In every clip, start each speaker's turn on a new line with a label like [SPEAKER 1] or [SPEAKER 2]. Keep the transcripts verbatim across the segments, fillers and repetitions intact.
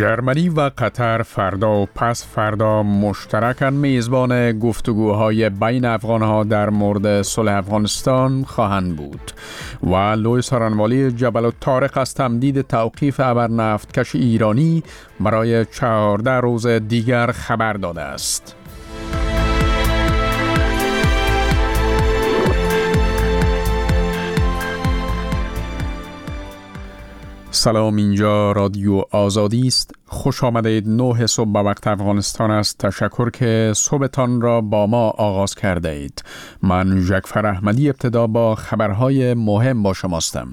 [SPEAKER 1] ژرمنی و قطر فردا و پس فردا مشترکاً میزبان گفتگوهای بین افغانها در مورد صلح افغانستان خواهند بود و لوئیس هارانوالی جبل الطارق از تمدید توقیف ابرنفتکش ایرانی برای چهارده روز دیگر خبر داده است. سلام، اینجا رادیو آزادی است. خوش آمدید. نه صبح به وقت افغانستان است. تشکر که صبحتان را با ما آغاز کرده اید. من جعفر احمدی ابتدا با خبرهای مهم با شماستم.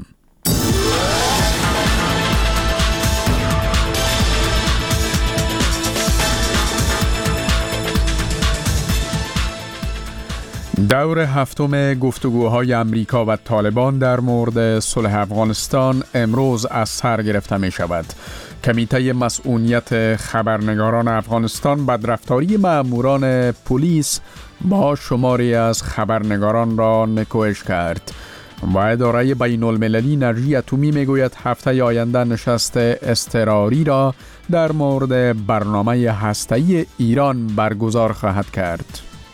[SPEAKER 1] دور هفتم گفتگوهای امریکا و طالبان در مورد صلح افغانستان امروز از سر گرفته می شود. کمیته مسئولیت خبرنگاران افغانستان بدرفتاری مأموران پلیس با شماری از خبرنگاران را نکوهش کرد و اداره بین المللی انرژی اتمی می گوید هفته آینده نشست اضطراری را در مورد برنامه هسته‌ای ایران برگزار خواهد کرد.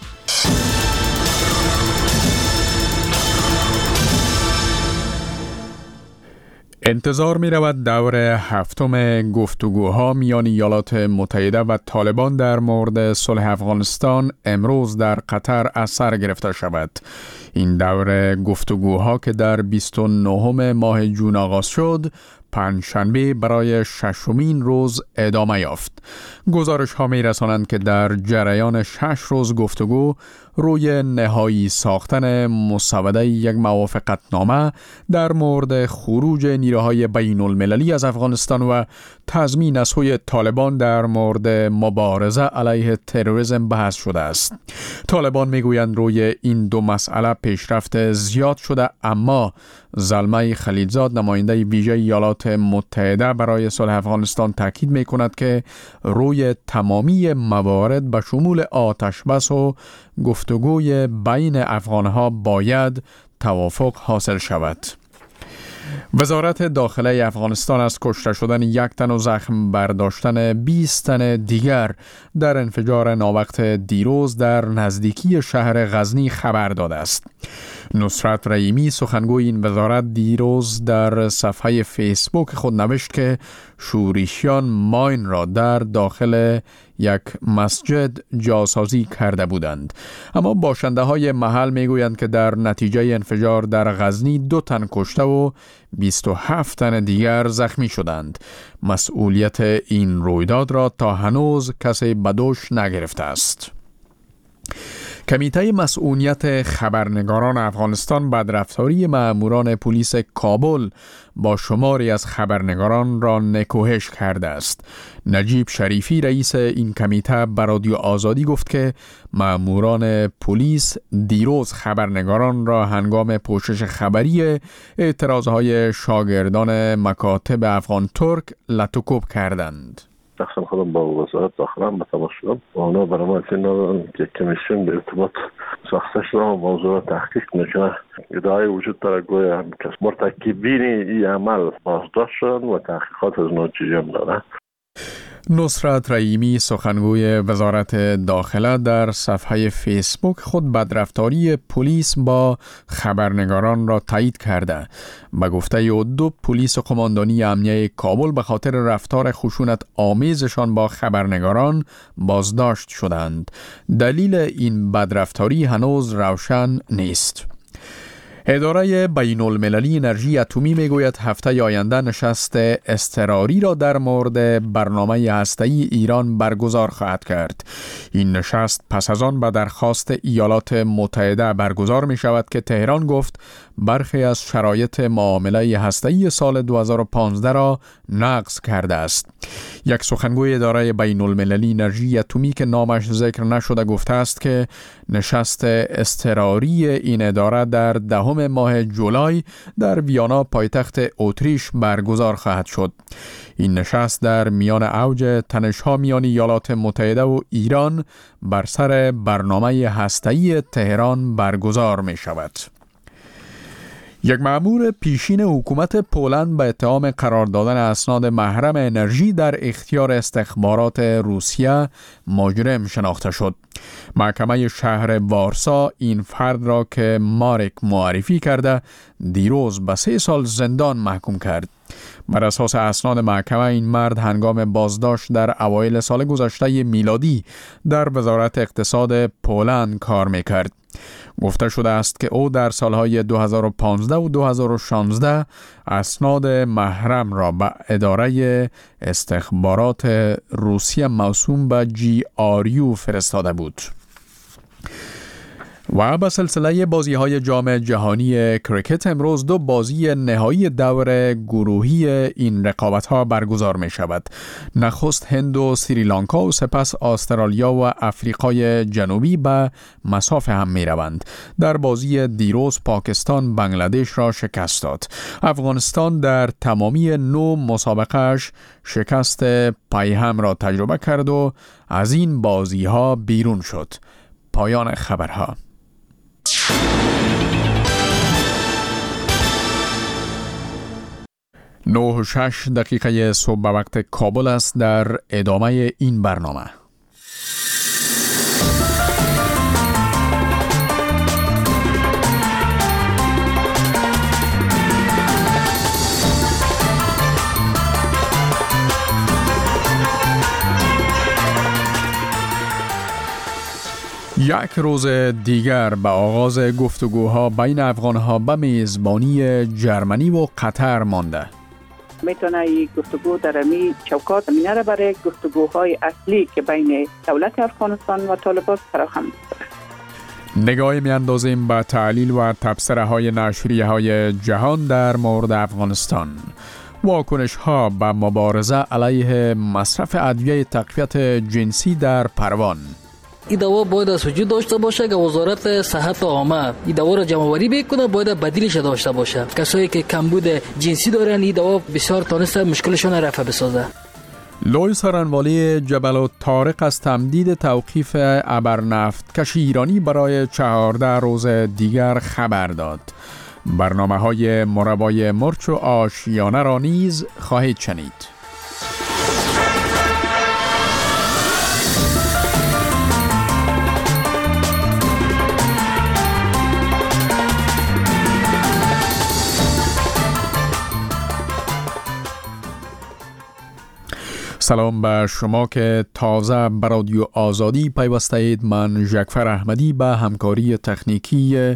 [SPEAKER 1] انتظار می رود دور هفتم گفتگوها میان ایالات متحده و طالبان در مورد صلح افغانستان امروز در قطر از سر گرفته شود. این دور گفتگوها که در بیست و نهم ماه جون آغاز شد، پنجشنبه برای ششمین روز ادامه یافت. گزارش ها می رسانند که در جریان شش روز گفتگو روی نهایی ساختن مسوده یک موافقتنامه در مورد خروج نیروهای بین المللی از افغانستان و تضمین از سوی طالبان در مورد مبارزه علیه تروریسم بحث شده است. طالبان میگویند روی این دو مسئله پیشرفت زیاد شده، اما زلمه خلیلزاد نماینده ویژه ایالات متحده برای صلح افغانستان تاکید میکند که روی تمامی موارد به شمول آتش بس و گفتگوی بین افغانها باید توافق حاصل شود. وزارت داخله افغانستان از کشته شدن یک تن و زخم برداشتن بیست تن دیگر در انفجار ناوقت دیروز در نزدیکی شهر غزنی خبر داده است. نصرت رحیمی سخنگوی این وزارت دیروز در صفحه فیسبوک خود نوشت که شورشیان ماین را در داخل یک مسجد جاسازی کرده بودند، اما باشنده های محل میگویند که در نتیجه انفجار در غزنی دو تن کشته و بیست و هفت تن دیگر زخمی شدند. مسئولیت این رویداد را تا هنوز کسی به دوش نگرفته است. کمیته مسئولیت خبرنگاران افغانستان بدرفتاری مأموران پلیس کابل با شماری از خبرنگاران را نکوهش کرده است. نجیب شریفی رئیس این کمیته به رادیو آزادی گفت که مأموران پلیس دیروز خبرنگاران را هنگام پوشش خبری اعتراضهای شاگردان مکاتب افغان ترک لطوکوب کردند.
[SPEAKER 2] شخصا خودم با وزارت داخله هم تماس شدم و اونا برای ما اطلاع دادن که کمیسیون به ارتباط ساخته شده و موضوع را تحقیق میکنه. ادعای وجود داره گویا که مرتکبین این عمل بازداشت شدن و تحقیقات از نتیجه هم داره.
[SPEAKER 1] نصرت رحیمی سخنگوی وزارت داخله در صفحه فیسبوک خود بدرفتاری پلیس با خبرنگاران را تایید کرده. به گفته او دو پلیس قماندانی امنیه کابل به خاطر رفتار خشونت آمیزشان با خبرنگاران بازداشت شدند. دلیل این بدرفتاری هنوز روشن نیست. اداره بین المللی انرژی اتمی میگوید هفته آینده نشست اضطراری را در مورد برنامه هسته‌ای ایران برگزار خواهد کرد. این نشست پس از آن به درخواست ایالات متحده برگزار می شود که تهران گفت برخی از شرایط معامله هسته‌ای سال دو هزار و پانزده را نقض کرده است. یک سخنگوی اداره بین المللی انرژی اتمی که نامش ذکر نشده گفته است که نشست اضطراری این اداره در دهم ماه جولای در ویانا پایتخت اتریش برگزار خواهد شد. این نشست در میان اوج تنش‌ها میان ایالات متحده و ایران بر سر برنامه هسته‌ای تهران برگزار می شود. یک مأمور پیشین حکومت پولند به اتهام قرار دادن اسناد محرم انرژی در اختیار استخبارات روسیه مجرم شناخته شد. محکمه شهر وارسا این فرد را که مارک معرفی کرده دیروز به سه سال زندان محکوم کرد. بر اساس اسناد محکمه این مرد هنگام بازداشت در اوایل سال گذشته میلادی در وزارت اقتصاد پولند کار میکرد. گفته شده است که او در سالهای دو هزار و پانزده و دو هزار و شانزده اسناد محرم را به اداره استخبارات روسیه موسوم به جی آر یو فرستاده بود. و به سلسله بازی‌های جام جهانی کریکت امروز دو بازی نهایی دور گروهی این رقابت‌ها برگزار می‌شود. نخست هند و سریلانکا و سپس استرالیا و آفریقای جنوبی به مساف هم می‌روند. در بازی دیروز پاکستان بنگلادش را شکست داد. افغانستان در تمامی نو مسابقه‌اش شکست پیهم را تجربه کرد و از این بازی‌ها بیرون شد. پایان خبرها. نه و شش دقیقه صبح به وقت کابل است. در ادامه این برنامه یک روز دیگر به آغاز گفتگوها بین افغانها به میزبانی جرمنی و قطر مانده.
[SPEAKER 3] میتونه این گفتگو در امی چوکات امینه را برای گفتگوهای اصلی که بین دولت افغانستان و طالبان فراهم است.
[SPEAKER 1] نگاهی میاندازیم به تحلیل و تبصره های نشریه های جهان در مورد افغانستان. واکنش ها به مبارزه علیه مصرف ادویه تقویت جنسی در پروان.
[SPEAKER 4] این دوا باید از وجود داشته باشه که وزارت صحت عامه این دوا را جمع آوری بکنه، باید بدیلش داشته باشه. کسایی که کمبود جنسی دارن این دوا بسیار تونسته مشکلشون رفع بسازه.
[SPEAKER 1] لوی سارنوالی جبل الطارق از تمدید توقیف ابرنفت کشی ایرانی برای چهارده روز دیگر خبر داد. برنامه های مربای مرچ و آشیانه را نیز خواهید شنید. سلام به شما که تازه به رادیو آزادی پیوسته اید. من ژکفر احمدی به همکاری تکنیکی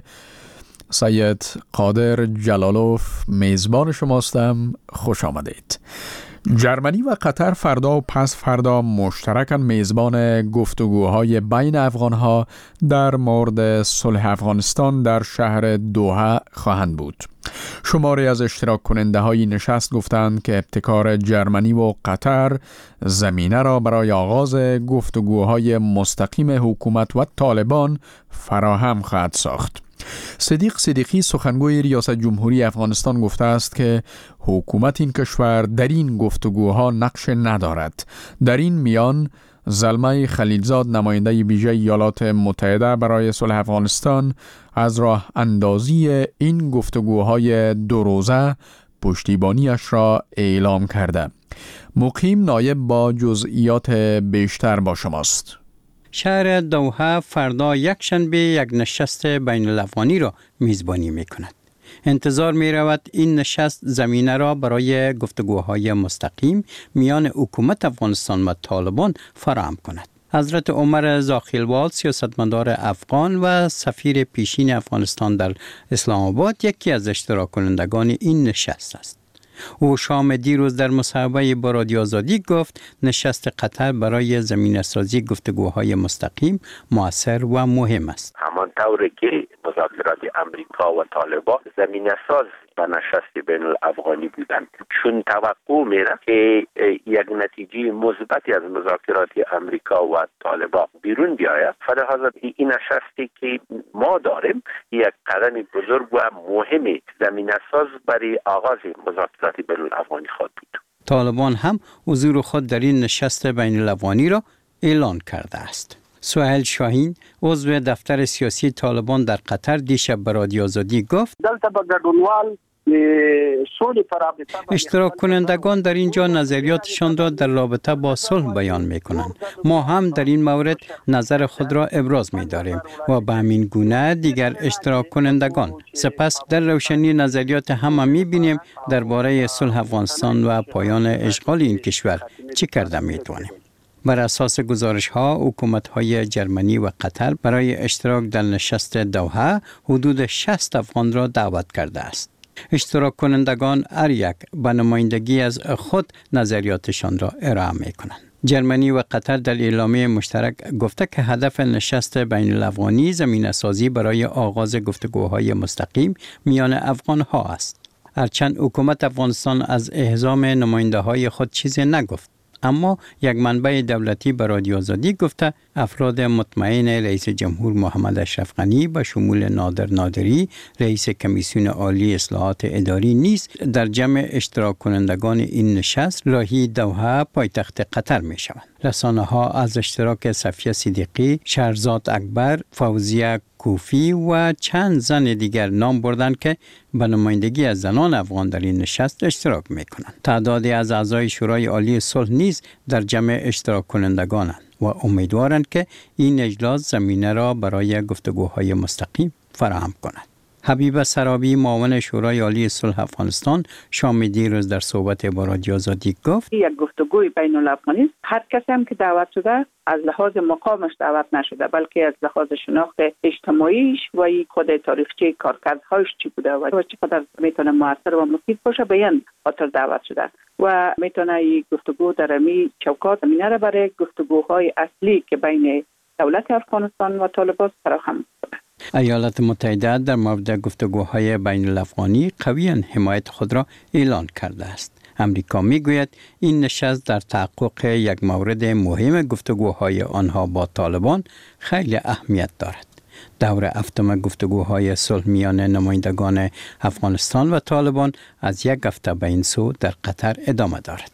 [SPEAKER 1] سید قادر جلالوف میزبان شماستم. خوش آمدید. جرمنی و قطر فردا و پس فردا مشترکاً میزبان گفتگوهای بین افغانها در مورد صلح افغانستان در شهر دوحه خواهند بود. شماری از اشتراک کننده های نشست گفتند که ابتکار جرمنی و قطر زمینه را برای آغاز گفتگوهای مستقیم حکومت و طالبان فراهم خواهد ساخت. صدیق صدیقی سخنگوی ریاست جمهوری افغانستان گفته است که حکومت این کشور در این گفتگوها نقش ندارد. در این میان زلمه خلیلزاد نماینده ویژه ایالات متحده برای صلح افغانستان از راه اندازی این گفتگوهای دو روزه پشتیبانیش را اعلام کرده. مقیم نایب با جزئیات بیشتر با شماست.
[SPEAKER 5] شهر دوحه فردا یک شنبه یک نشست بین الافغانی را میزبانی می کند. انتظار می رود این نشست زمینه را برای گفتگوهای مستقیم میان حکومت افغانستان و طالبان فراهم کند. حضرت عمر زاخیلوال سیاستمدار افغان و سفیر پیشین افغانستان در اسلام آباد یکی از اشتراک کنندگان این نشست است. او شام دیروز در مصاحبه با رادیو آزادی گفت نشست قطر برای زمینه‌سازی گفتگوهای مستقیم مؤثر و مهم است.
[SPEAKER 6] همان طوری که مذاکرات امریکا و طالبان زمینه‌ساز به نشست بین الافغانی بودند، چون توقع میره که یک نتیجه مثبتی از مذاکرات امریکا و طالبان بیرون بیاید. فلذا این نشستی که ما داریم یک قدم بزرگ و مهم زمینه‌ساز برای آغاز مذاکرات بین الافغانی خواهد بود.
[SPEAKER 5] طالبان هم حضور خود در این نشست بین الافغانی را اعلان کرده است. سهیل شاهین عضو دفتر سیاسی طالبان در قطر دیشب به رادیو آزادی گفت اشتراک کنندگان در اینجا نظریاتشان را در رابطه با صلح بیان می کنند. ما هم در این مورد نظر خود را ابراز می داریم و به همین گونه دیگر اشتراک کنندگان. سپس در روشنی نظریات همه می بینیم درباره صلح افغانستان و پایان اشغال این کشور چی کرده می توانیم. بر اساس گزارش ها حکومت های جرمنی و قطر برای اشتراک در نشست دوحه حدود شصت افغان را دعوت کرده است. اشتراک کنندگان هر یک به نمایندگی از خود نظریاتشان را ارائه می کنند. جرمنی و قطر در اعلامیه مشترک گفته که هدف نشست بین الافغانی زمینه سازی برای آغاز گفتگوهای مستقیم میان افغان ها است. هرچند حکومت افغانستان از اعزام نماینده های خود چیزی نگفت، اما یک منبع دولتی به رادیو آزادی گفته افراد مطمئن رئیس جمهور محمد اشرف غنی به شمول نادر نادری رئیس کمیسیون عالی اصلاحات اداری نیز در جمع اشتراک کنندگان این نشست راهی دوحه پایتخت قطر می شوند. رسانه ها از اشتراک صفیه صدیقی، شهرزاد اکبر، فوزیه کوفی و چند زن دیگر نام بردند که به نمایندگی از زنان افغان در این نشست اشتراک می کنند. تعدادی از اعضای شورای عالی صلح نیز در جمع اشتراک کنندگانند و امیدوارند که این اجلاس زمینه را برای گفتگوهای مستقیم فراهم کند. حبیب سرابی معاون شورای عالی صلح افغانستان شام دیروز در صحبت با رادیو آزادی گفت
[SPEAKER 3] یک گفتگوی بین الافغانی است. هر کسی هم که دعوت شده از لحاظ مقامش دعوت نشده، بلکه از لحاظ شناخت اجتماعیش و خود تاریخچه کارکردهایش چی بوده و چقدر میتونه موثر و مفید باشه به این خاطر دعوت شده و میتونه این گفتگو در امی چوکات زمینه را برای گفتگوهای اصلی که بین دولت افغانستان و طالبان فراهم کنه.
[SPEAKER 5] ایالات متحده در مورد گفتگوهای بین الافغانی قویاً حمایت خود را اعلان کرده است. امریکا میگوید این نشست در تحقق یک مورد مهم گفتگوهای آنها با طالبان خیلی اهمیت دارد. دور هفتم گفتگوهای صلح میان نمایندگان افغانستان و طالبان از یک هفته به این سو در قطر ادامه دارد.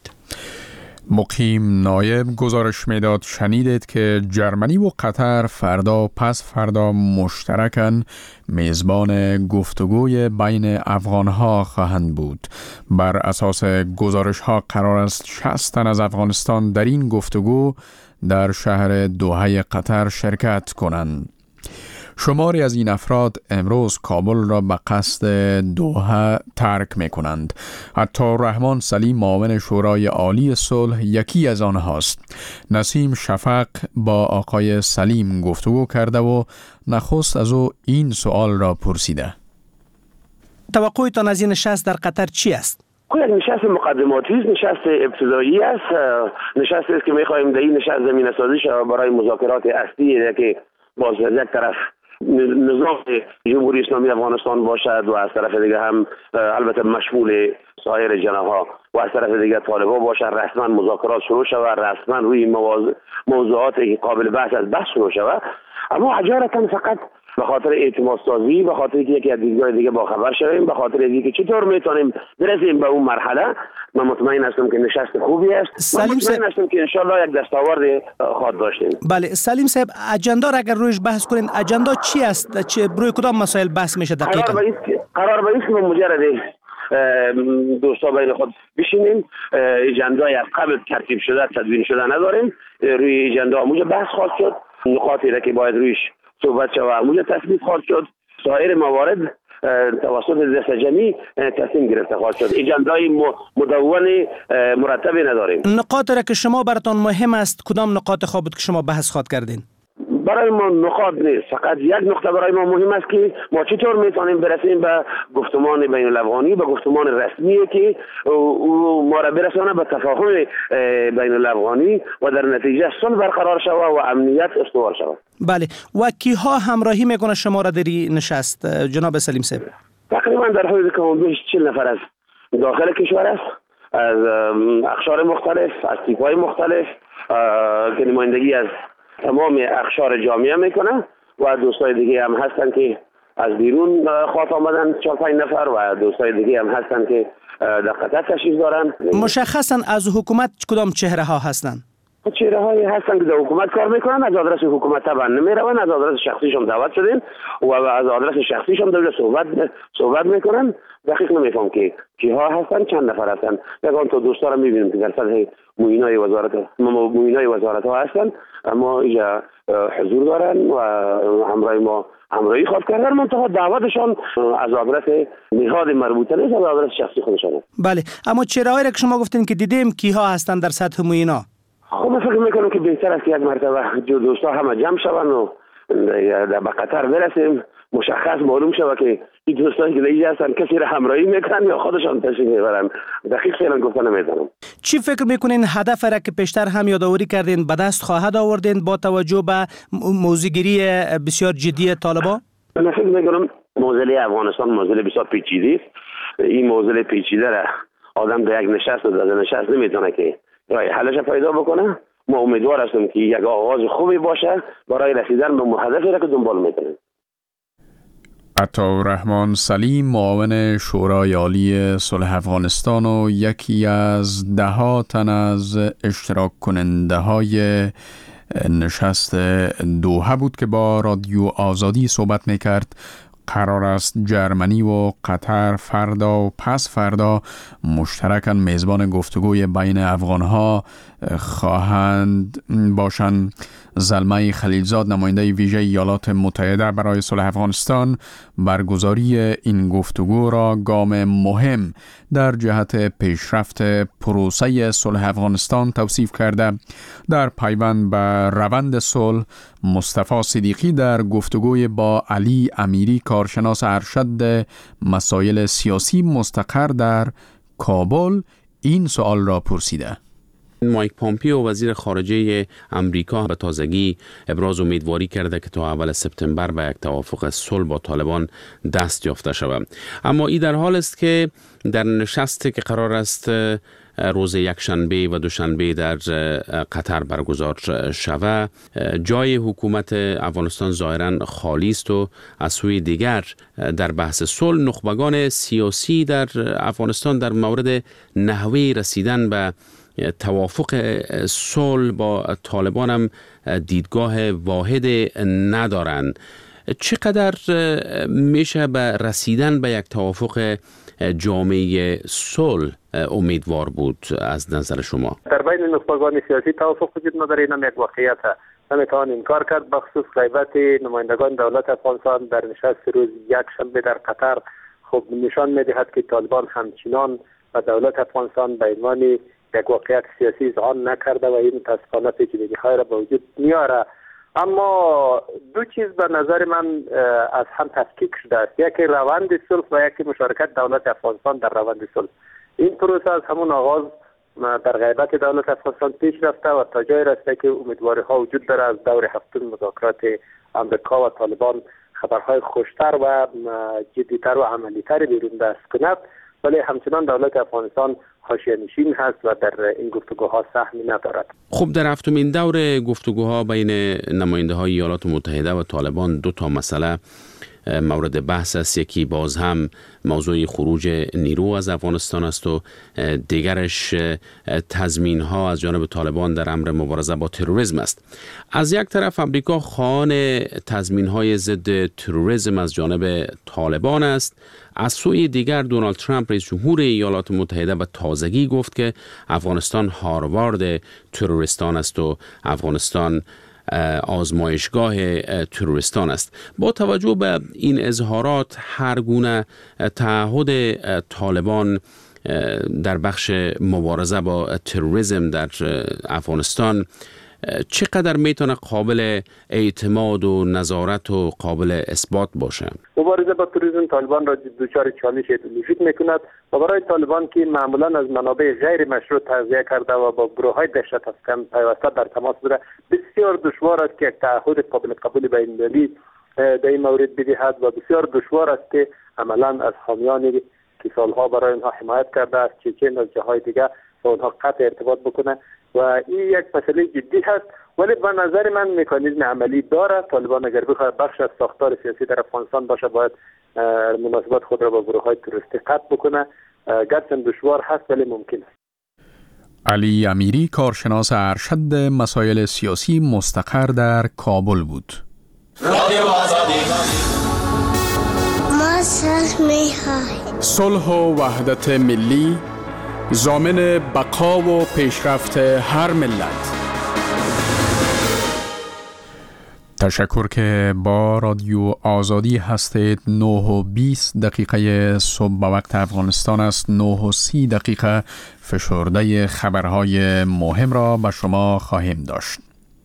[SPEAKER 1] مقیم نایب گزارش میداد شنیدید که جرمنی و قطر فردا و پس فردا مشترکاً میزبان گفتگوی بین افغانها خواهند بود. بر اساس گزارش ها قرار است شصت تن از افغانستان در این گفتگو در شهر دوحه قطر شرکت کنند. شماری از این افراد امروز کابل را به قصد دوحه ترک می کنند. حتی رحمان سلیم معاون شورای عالی صلح یکی از آنهاست. نسیم شفق با آقای سلیم گفتگو کرده و نخست از او این سوال را پرسیده.
[SPEAKER 7] توقعتان از این نشست در قطر چی است؟
[SPEAKER 8] یک نشست مقدماتی است، نشست ابتدایی است، نشستی است که می‌خواهیم در این نشست زمینه سازی شود برای مذاکرات اصلی که باز یک طرف نظام جمهوری اسلامی افغانستان باشد و از طرف دیگه هم البته مشمول سایر جناح‌ها و از طرف دیگه طالبان باشد. رسما مذاکرات شروع شود، رسما روی موضوعات قابل بحث از بحث شروع شود، اما اجارتا فقط به خاطر اعتماد سازی، به خاطر اینکه از دیدگاه دیگه با خبر شویم، به خاطر اینکه چطور میتونیم برسیم به اون مرحله. من مطمئن هستم که نشست خوبی است. من مطمئن هستم که انشالله یک دستاورد خواهد داشتیم.
[SPEAKER 7] بله سلیم صاحب، اجندا را اگر رویش بحث کنین، اجندا چی است؟ چه روی کدام مسائل بحث میشه دقیقاً؟ قرار به
[SPEAKER 8] قرار به است که مجرد دوستا بین خود بشینیم، اجندای از قبل ترتیب شده تدوین شده نداریم، روی اجندا موجه بحث خواهد شد، نقاطی را که باید رویش صحبت شود موجه تصویب خواهد شد، سایر موارد توسط دست جمعی تصمیم گرفته خواهد شد. اجندای مدون مرتبی نداریم.
[SPEAKER 7] نقاط را که شما براتون مهم است کدام نقاط خواب بود که شما بحث خواهد کردین؟
[SPEAKER 8] برای ما نقاط نیست، فقط یک نقطه برای ما مهم است که ما چطور میتونیم برسیم به گفتمان بین الافغانی، به گفتمان رسمی که ما را برسانه به تفاهم بین الافغانی و در نتیجه صلح برقرار شود و امنیت استوار شود.
[SPEAKER 7] بله، و کیها همراهی میکنه شما را در این نشست جناب سلیم صاحب؟
[SPEAKER 8] تقریبا در حدود کم بیش چهل نفر از داخل کشور است، از اقشار مختلف، از تیپ‌های مختلف که نمایندگی از تمام اقشار جامعه میکنه و دوستای دیگه هم هستن که از بیرون خواهد آمدن چهار پنج نفر و دوستای دیگه هم هستن که در قطر تشریف دارن.
[SPEAKER 7] مشخصا از حکومت کدام چهره ها هستن؟
[SPEAKER 8] چهره های هستن که در حکومت کار میکنن، از آدرس حکومت طبعا نمیرون، از آدرس شخصیشون دعوت شدین و از آدرس شخصیشون دولت صحبت صحبت میکنن. دقیق نمیفهم که کیها هستن، چند نفر هستن. یکان تو دوستا رو میبینیم که در سطح موینای وزارت موینای وزارت ها هستن، اما اینجا حضور دارن و همراه ما همراهی خواد کردن، منتها دعوتشان از آدرس نهاد مربوطه نیست، از آدرس شخصی خودشان.
[SPEAKER 7] بله، اما چهره‌هایی را که شما گفتین که دیدیم کیها هستن در سطح موینا؟
[SPEAKER 8] خب من فکر میکنم که بهتر است که یک مرتبه جو دوستا همه جمع شون و در قطر برسیم، مشخص معلوم شود که این دوستانی که دیگه هستن کسی را همراهی میکنن یا خودشان تشریف میبرن. دقیق فعلا گفتن نمیدونم.
[SPEAKER 7] چی فکر میکنین هدف را که پیشتر هم یادآوری کردین به دست خواهد آوردین با توجه به موضوعگیری بسیار جدی طالبان؟
[SPEAKER 8] من فکر میکنم موضوع افغانستان موضوع بسیار پیچیده است. این موضوع پیچیده را آدم در یک نشست و در نشست نمیتونه که راه حلش پیدا بکنه. ما امیدوار هستیم که یک آغاز خوبی باشه برای رسیدن به هدفی را که دنبال میکنیم.
[SPEAKER 1] عطاالرحمن سلیم، معاون شورای عالی صلح افغانستان و یکی از ده تن از اشتراک کننده های نشست دوحه بود که با رادیو آزادی صحبت میکرد. قرار است جرمنی و قطر فردا و پس فردا مشترکاً میزبان گفتگوی بین افغانها خواهند باشند. زلمه خلیلزاد، نماینده ویژه ایالات متحده برای صلح افغانستان، برگزاری این گفتگو را گام مهم در جهت پیشرفت پروسه صلح افغانستان توصیف کرده. در پیوند به روند صلح، مصطفی صدیقی در گفتگوی با علی امیری، کارشناس ارشد مسائل سیاسی مستقر در کابل، این سوال را پرسیده.
[SPEAKER 9] مایک پامپیو وزیر خارجه امریکا به تازگی ابراز امیدواری کرده که تا اول سپتامبر به یک توافق صلح با طالبان دست یافته شود. اما این در حال است که در نشستی که قرار است روز یکشنبه و دوشنبه در قطر برگزار شود، جای حکومت افغانستان ظاهراً خالی است و از سوی دیگر در بحث صلح نخبگان سیاسی در افغانستان در مورد نحوه رسیدن به توافق صلح با طالبان هم دیدگاه واحد ندارند. چقدر میشه به رسیدن به یک توافق جامعه صلح امیدوار بود از نظر شما؟
[SPEAKER 6] در بین نخبگان سیاسی توافق وجود نداره، اینم یک واقعیت است. نمیتوان انکار کرد. بخصوص غیبت نمایندگان دولت افغانستان در نشست روز یک شنبه در قطر خب نشان میدهد که طالبان همچنان و دولت افغانستان به عنوان یک واقعیت سیاسی اذعان نکرده و این متاسفانه پیچیدگی‌های را به وجود میاره. اما دو چیز به نظر من از هم تفکیک شده است، یکی روند صلح و یکی مشارکت دولت افغانستان در روند صلح. این پروسه از همون آغاز در غیبت دولت افغانستان پیش رفته و تا جای رسیده که امیدواری ها وجود داره از دور هفتم مذاکرات امریکا و طالبان خبرهای خوشتر و جدیتر و عملیتر بیرون دست کند، ولی همچنان دولت افغانستان حاشیه‌نشین هست و در این گفتگوها سهمی ندارد.
[SPEAKER 9] خب در هفتمین دور گفتگوها بین نماینده های ایالات متحده و طالبان دو تا مسئله مورد بحث است. یکی باز هم موضوع خروج نیرو از افغانستان است و دیگرش تضمین ها از جانب طالبان در امر مبارزه با تروریسم است. از یک طرف امریکا خواهان تضمین های ضد تروریسم از جانب طالبان است، از سوی دیگر دونالد ترامپ رئیس جمهور ایالات متحده به تازگی گفت که افغانستان هاروارد تروریستان است و افغانستان آزمایشگاه تروریستان است. با توجه به این اظهارات، هر گونه تعهد طالبان در بخش مبارزه با تروریسم در افغانستان چقدر میتونه قابل اعتماد و نظارت و قابل اثبات باشه؟
[SPEAKER 6] مبارزه با تروریسم طالبان را دچار چالش ایدئولوژیک میکند و برای طالبان که معمولا از منابع غیر مشروع تغذیه کرده و با گروه‌های دهشت افکن پیوسته در تماس بوده، بسیار دشوار است که یک تعهد قابل قبول بین‌المللی در این مورد بدهد و بسیار دشوار است که عملا از حامیانی که سالها برای اینها حمایت کرده از چچن و جاهای دیگه با اونها قطع ارتباط بکنه و این یک مسئله جدی هست. ولی به نظر من مکانیزم عملی داره. طالبان اگر بخواد بخش از ساختار سیاسی در افغانستان باشه، باید مناسبات خود را با گروه‌های تروریستی قطع بکنه. گرچه دشوار هست ولی ممکن است.
[SPEAKER 1] علی امیری کارشناس ارشد مسائل سیاسی مستقر در کابل بود.
[SPEAKER 10] رادیو آزادی ما صلح می‌خوایم.
[SPEAKER 1] صلح و وحدت ملی ضامن بقا و پیشرفت هر ملت. تشکر که با رادیو آزادی هستید. نه و بیست دقیقه صبح به وقت افغانستان است. نه و سی دقیقه فشرده خبرهای مهم را به شما خواهیم داشت.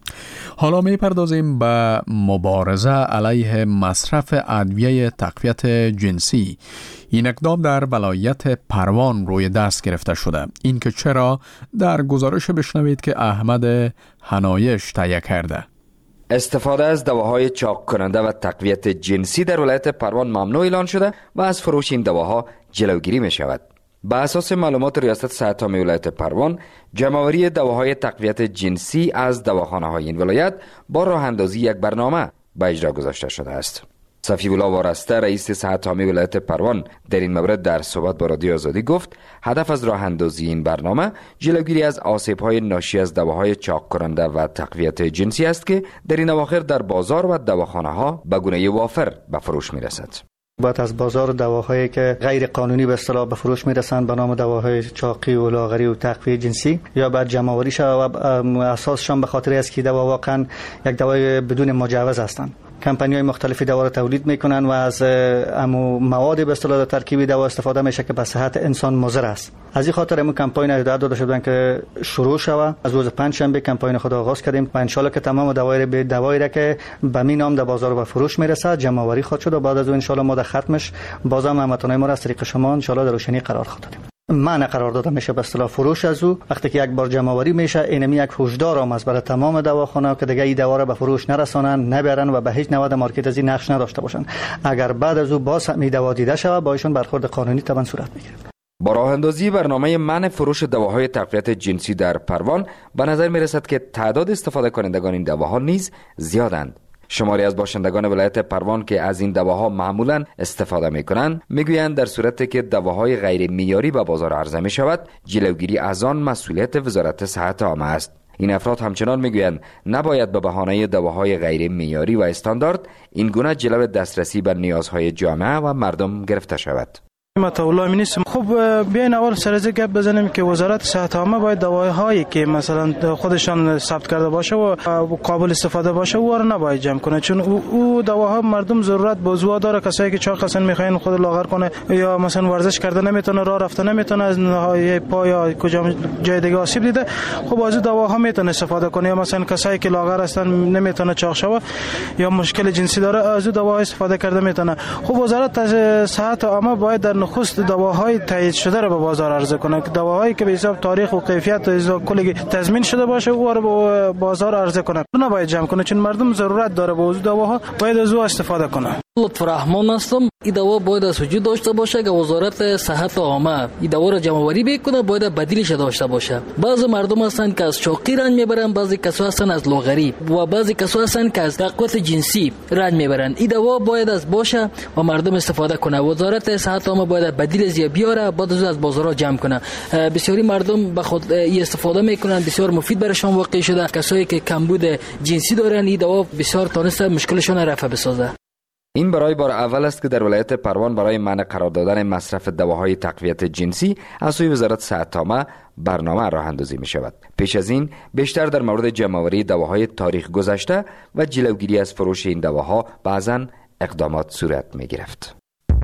[SPEAKER 1] حالا می پردازیم به مبارزه علیه مصرف ادویه تقویت جنسی. این اقدام در ولایت پروان روی دست گرفته شده. این که چرا در گزارش بشنوید که احمد حنایش تهیه کرده.
[SPEAKER 11] استفاده از دواهای چاق کننده و تقویت جنسی در ولایت پروان ممنوع اعلان شده و از فروش این دواها جلوگیری می شود. به اساس معلومات ریاست صحت عامه ولایت پروان، جمع‌آوری دواهای تقویت جنسی از دواخانه‌های این ولایت با راه اندازی یک برنامه به اجرا گذاشته شده است. صفی الله وارسته رئیس صحت عامه ولایت پروان در این مورد در صحبت با رادیو آزادی گفت هدف از راه اندازی این برنامه جلوگیری از آسیب‌های ناشی از دواهای چاق کننده و تقویت جنسی است که در این اواخر در بازار و دواخانه‌ها به گونه وافر به فروش می‌رسد.
[SPEAKER 12] باید از بازار دواهایی که غیر قانونی به اصطلاح به فروش میرسند به نام دواهای چاقی و لاغری و تقویت جنسی یا بعد جمع‌آوری شود و اساسشان به خاطر است که دوا واقعا یک دوای بدون مجوز هستند. کمپانی‌های مختلفی دوا را تولید میکنن و از امو مواد به اصطلاح ترکیبی دوا استفاده میشه که به صحت انسان مضر است. از این خاطر امو کمپاین هدایت داده شدن که شروع شود. از روز پنجشنبه کمپاین خود آغاز کردیم و ان شاء الله که تمام دوای به دوایی را که به می نام در بازار و فروش میرسد جمع آوری خواهد شد و بعد از اون ان شاء الله ما در ختمش بازم هموطنان ما را از طریق شما ان شاء الله در روشنی قرار خواهد دادیم. معنی قرار داده میشه به اصطلاح فروش از او وقتی که یک بار جمع آوری میشه اینمی یک هشدار آمد از برای تمام دواخانه که دیگه این دوا را به فروش نرسانن نبرن و به هیچ نوع مارکت از این نقش نداشته باشن. اگر بعد از او باز می دوا دیده شود با ایشون برخورد قانونی طبعا صورت میگیره.
[SPEAKER 11] با راه اندازی برنامه منع فروش دواهای تقویت جنسی در پروان به نظر میرسد که تعداد استفاده کنندگان این دواها نیز زیادند. شماری از باشندگان ولایت پروان که از این دواها معمولاً استفاده میکنند میگویند در صورتی که دواهای غیر معیاری به بازار عرضه می شود جلوگیری از آن مسئولیت وزارت صحت عامه است. این افراد همچنان میگویند نباید به بهانه دواهای غیر معیاری و استاندارد این گونه جلو دسترسی به نیازهای جامعه و مردم گرفته شود.
[SPEAKER 13] مطالعه می نیستم. خب بیاین اول سرزه گپ بزنیم که وزارت صحت عامه باید دواهای هایی که مثلا خودشان ثبت کرده باشه و قابل استفاده باشه او را نباید جمع کنه، چون او, او دواها مردم ضرورت به عضو داره. کسایی که چاق هستن میخواین خود لاغر کنه یا مثلا ورزش کرده نمیتونه، راه رفته نمیتونه، از نهایه پا یا کجا جای دیگه آسیب دیده، خب از دواها میتونه استفاده کنه. یا مثلا کسایی که لاغر هستن نمیتونه چاق شوه یا مشکل جنسی داره از دواها استفاده کرده میتونه. خب وزارت صحت عامه باید در نخست دواهای تایید شده را به بازار عرضه کنه، دواهایی که به حساب تاریخ و کیفیت و کلی تضمین شده باشه او را به بازار عرضه کنه، نباید جمع کنه، چون مردم ضرورت داره به وجود دواها باید از او استفاده کنه.
[SPEAKER 4] لطف رحمان هستم. این دوا باید از وجود داشته باشه که وزارت صحت عامه این دوا را جمع آوری بکنه، باید بدیلش داشته باشه. بعضی مردم هستند که از چاقی رنج میبرن، بعضی کسا هستند از لاغری و بعضی کسا هستند که از تقویت جنسی رنج میبرن. این دوا باید از باشه و مردم استفاده کنه. وزارت صحت عامه باید بدیل از بیاره، بعد از از بازارها جمع کنه. بسیاری مردم به خود این استفاده میکنن، بسیار مفید برایشان واقع شده. کسایی که کمبود جنسی دارن این دوا بسیار تونسته مشکلشون رفع بسازه.
[SPEAKER 11] این برای بار اول است که در ولایت پروان برای منع قرار دادن مصرف دواهای تقویت جنسی از سوی وزارت صحت عامه برنامه راه اندازی می شود. پیش از این بیشتر در مورد جمع‌آوری دواهای تاریخ گذشته و جلوگیری از فروش این دواها بعضاً اقدامات صورت می گرفت.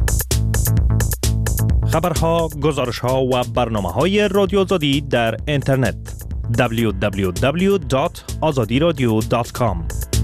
[SPEAKER 14] خبرها، گزارش‌ها و برنامه‌های رادیو آزادی در اینترنت دبلیو دبلیو دبلیو دات آزادی رادیو دات کام.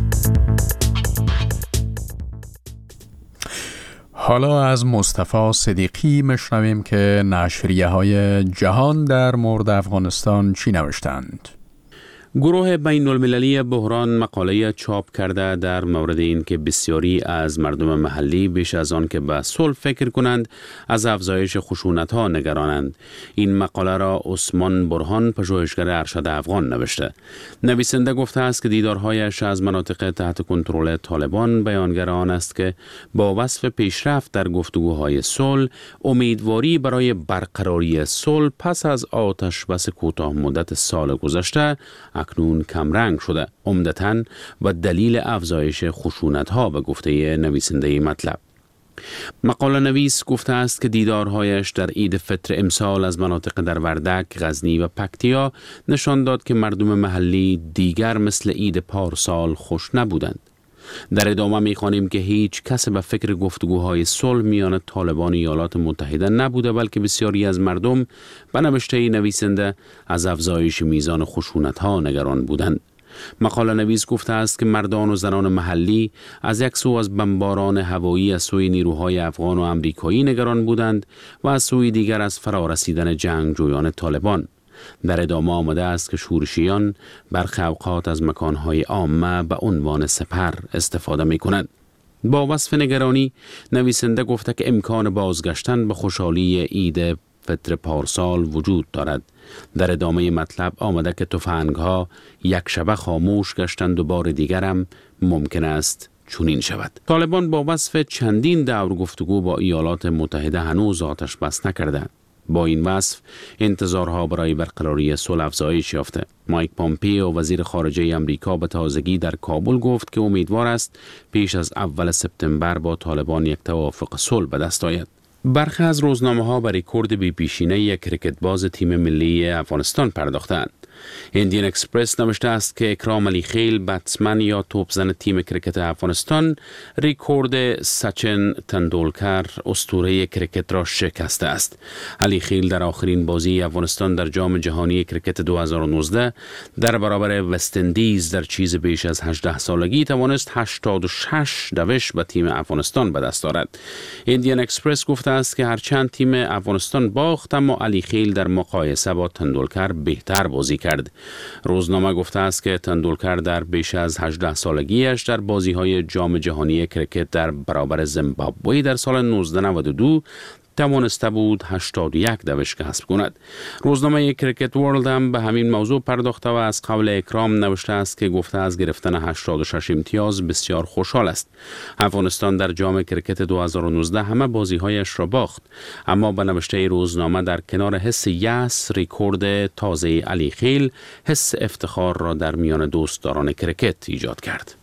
[SPEAKER 1] حالا از مصطفی صدیقی میشنویم که نشریه‌های جهان در مورد افغانستان چی نوشتند.
[SPEAKER 9] گروه بین المللی بحران مقاله چاپ کرده در مورد این که بسیاری از مردم محلی بیش از آن که به صلح فکر کنند از افزایش خشونت‌ها نگرانند. این مقاله را عثمان برهان، پژوهشگر ارشد افغان، نوشته. نویسنده گفته است که دیدارهایش از مناطق تحت کنترل طالبان بیانگر آن است که با وصف پیشرفت در گفتگوهای صلح، امیدواری برای برقراری صلح پس از آتش بس کوتاه مدت سال گذشته اکنون کمرنگ شده، عمدتاً و دلیل افزایش خشونت‌ها به گفته نویسنده مطلب. مقاله نویس گفته است که دیدارهایش در عید فطر امسال از مناطق در وردک، غزنی و پکتیا نشان داد که مردم محلی دیگر مثل عید پارسال خوش نبودند. در ادامه می‌خوانیم که هیچ کس به فکر گفتگوهای صلح میان طالبان و ایالات متحده نبوده، بلکه بسیاری از مردم به نوشته نویسنده از افزایش میزان خشونت‌ها نگران بودند. مقاله نویس گفته است که مردان و زنان محلی از یک سو از بمباران هوایی از سوی نیروهای افغان و امریکایی نگران بودند و از سوی دیگر از فرارسیدن جنگجویان طالبان. در ادامه آمده است که شورشیان برخی اوقات از مکانهای عامه به عنوان سپر استفاده می کنند. با وصف نگرانی، نویسنده گفته که امکان بازگشتن به خوشحالی عید فطر پارسال وجود دارد. در ادامه مطلب آمده که تفنگ‌ها یک شبه خاموش گشتند و بار دیگر هم ممکن است چنین شود. طالبان با وصف چندین دور گفتگو با ایالات متحده هنوز آتش بس نکردند. با این وصف انتظارها برای برقراری صلح افزایش یافته. مایک پامپیو، وزیر خارجه آمریکا، به تازگی در کابل گفت که امیدوار است پیش از اول سپتامبر با طالبان یک توافق صلح به دست آید. برخی از روزنامه‌ها به رکورد بی پیشینه یک کریکت تیم ملی افغانستان پرداختند. ایندین اکسپرس نوشته است که اکرام علی خیل، بتسمن یا توپزن تیم کریکت افغانستان، رکورد سچن تندولکر اسطوره کریکت را شکسته است. علی خیل در آخرین بازی افغانستان در جام جهانی کریکت دو هزار و نوزده در برابر وست اندیز در چیز بیش از هجده سالگی توانست هشتاد و شش دوش به تیم افغانستان به دست آورد. ایندین اکسپرس گفته است که هرچند تیم افغانستان باخت، اما علی خیل در مقایسه با تندولکر بهتر بازی کرد. روزنامه گفته است که تندولکر در بیش از هجده سالگیش در بازی‌های جام جهانی کریکت در برابر زیمبابوه در سال نوزده نود و دو توانسته بود هشتاد و یک دوش کسب کند. روزنامه کریکت ورلد هم به همین موضوع پرداخته و از قول اکرام نوشته است که گفته از گرفتن هشتاد و شش امتیاز بسیار خوشحال است. افغانستان در جام کریکت دو هزار و نوزده همه بازی‌هایش را باخت، اما به نوشته روزنامه در کنار حس یأس، رکورد تازه علی خیل حس افتخار را در میان دوستداران کریکت ایجاد کرد.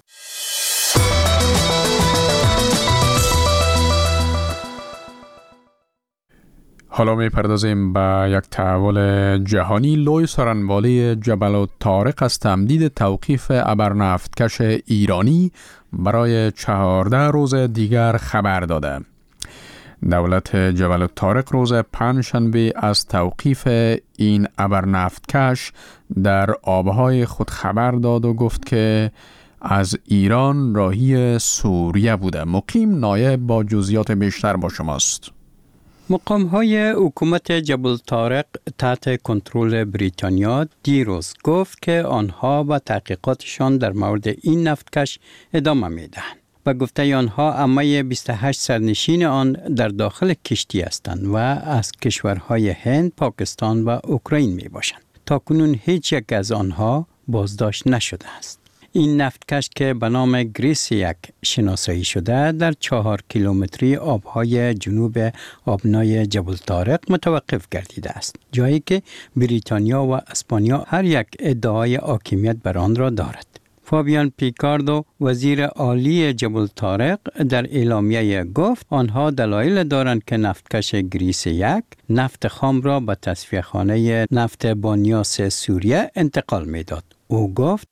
[SPEAKER 1] حالا می پردازیم به یک تحول جهانی. لوی سارنوالی جبل الطارق از تمدید توقیف ابرنفتکش ایرانی برای چهارده روز دیگر خبر داده. دولت جبل الطارق روز پنجشنبه از توقیف این ابرنفتکش در آبهای خود خبر داد و گفت که از ایران راهی سوریه بوده. مقیم نایب با جزئیات بیشتر با شماست.
[SPEAKER 5] مقام های حکومت جبل الطارق تحت کنترل بریتانیا دیروز گفت که آنها با تحقیقاتشان در مورد این نفتکش ادامه میدهند. و گفته آنها همه بیست و هشت سرنشین آن در داخل کشتی هستند و از کشورهای هند، پاکستان و اوکراین می باشند. تا کنون هیچ یک از آنها بازداشت نشده است. این نفتکش که به نام گریس یک شناسایی شده در چهار کیلومتری آبهای جنوب آبنای جبل الطارق متوقف گردیده است، جایی که بریتانیا و اسپانیا هر یک ادعای حاکمیت بر آن را دارد. فابیان پیکاردو، وزیر عالی جبل الطارق، در اعلامیه گفت آنها دلایل دارند که نفتکش گریس یک نفت خام را به تصفیه‌خانه نفت بانیاس سوریه انتقال می‌داد. او گفت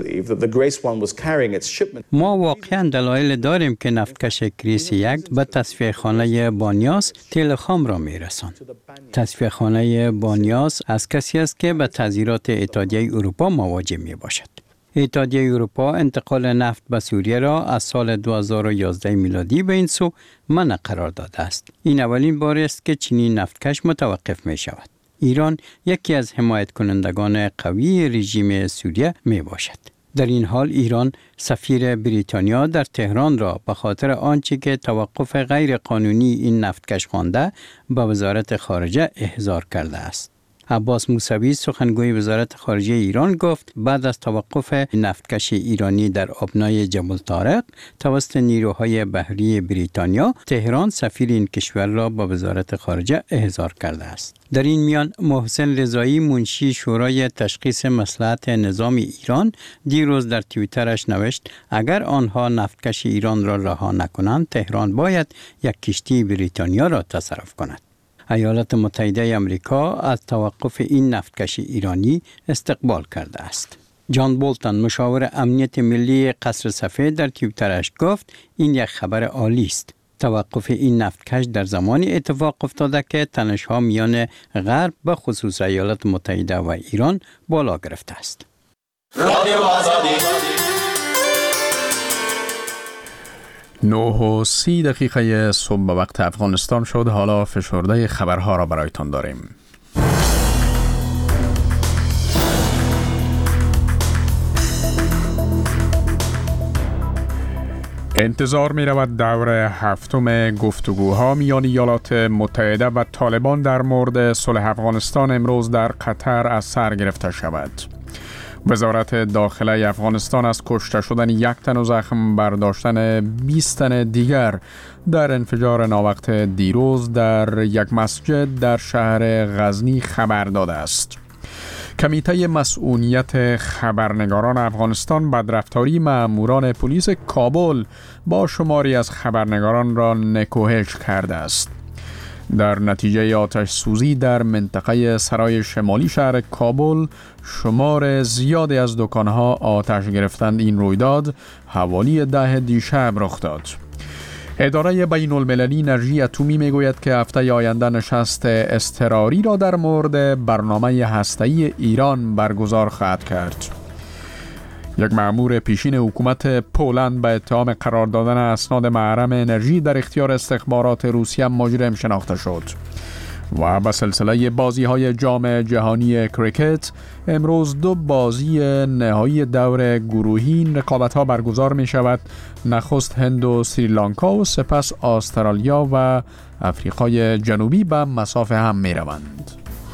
[SPEAKER 5] ما واقعا دلایل داریم که نفتکش گریس یک به تصفیه‌خانه بانیاس تیل خام را می‌رساند. تصفیه‌خانه بانیاس از کسی است که به تذیرات اتحادیه اروپا مواجه میباشد. اتحادیه اروپا انتقال نفت به سوریه را از سال دو هزار و یازده میلادی به این سو منع قرار داده است. این اولین بار است که چنین نفتکش متوقف می شود. ایران یکی از حمایت کنندگان قوی رژیم سوریه می باشد. در این حال ایران سفیر بریتانیا در تهران را به خاطر آنچه که توقف غیر قانونی این نفتکش خوانده به وزارت خارجه احضار کرده است. عباس موسوی سخنگوی وزارت خارجه ایران گفت بعد از توقف نفتکش ایرانی در آبنای جبل طارق توسط نیروهای بحری بریتانیا، تهران سفیر این کشور را به وزارت خارجه احضار کرده است. در این میان محسن رضایی منشی شورای تشخیص مصلحت نظام ایران دیروز در توییترش نوشت اگر آنها نفتکش ایران را رها نکنند تهران باید یک کشتی بریتانیا را تصرف کند. ایالات متحده آمریکا از توقف این نفتکش ایرانی استقبال کرده است. جان بولتون مشاور امنیت ملی قصر سفید در توییترش گفت این یک خبر عالی است. توقف این نفتکش در زمانی اتفاق افتاده که تنش‌ها میان غرب به خصوص ایالات متحده و ایران بالا گرفته است.
[SPEAKER 10] رادیو آزادی
[SPEAKER 1] نه و سی دقیقه صبح به وقت افغانستان شد. حالا فشرده خبرها را برایتان داریم. انتظار می رود دور هفتم گفتگوها میان ایالات متحده و طالبان در مورد صلح افغانستان امروز در قطر از سر گرفته شود. وزارت داخله افغانستان از کشته شدن یک تن و زخم برداشتن بیست تن دیگر در انفجار ناوقت دیروز در یک مسجد در شهر غزنی خبر داده است. کمیته مسئولیت خبرنگاران افغانستان بدرفتاری ماموران پلیس کابل با شماری از خبرنگاران را نکوهش کرده است. در نتیجه آتش سوزی در منطقه سرای شمالی شهر کابل شمار زیادی از دکانها آتش گرفتند. این رویداد حوالی ده دیشب رخ داد. اداره بین المللی انرژی اتمی میگوید که هفته آینده نشست اضطراری را در مورد برنامه هسته‌ای ایران برگزار خواهد کرد. یک مأمور پیشین حکومت پولند به اتهام قرار دادن اسناد محرم انرژی در اختیار استخبارات روسیه مجرم شناخته شد. و به سلسله بازی‌های جام جهانی کریکت امروز دو بازی نهایی دور گروهی رقابت‌ها برگزار می‌شود. نخست هند و سریلانکا و سپس استرالیا و آفریقای جنوبی به مسافه هم می‌روند.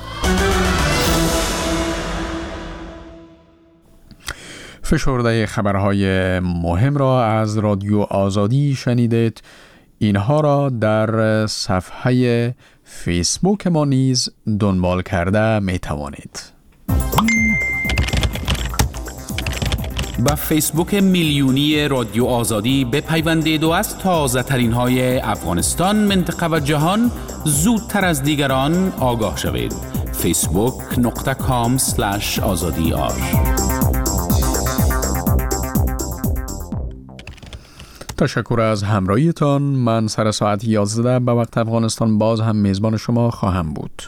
[SPEAKER 1] فشرده خبرهای مهم را از رادیو آزادی شنیدید. اینها را در صفحه فیسبوک ما نیز دنبال کرده می توانید.
[SPEAKER 15] با فیسبوک میلیونی رادیو آزادی بپیوندید و از تازه ترین های افغانستان، منطقه و جهان زودتر از دیگران آگاه شوید. فیسبوک نقطه کام سلش آزادی آر.
[SPEAKER 1] تشکر از همراهیتان. من سر ساعت یازده به وقت افغانستان باز هم میزبان شما خواهم بود.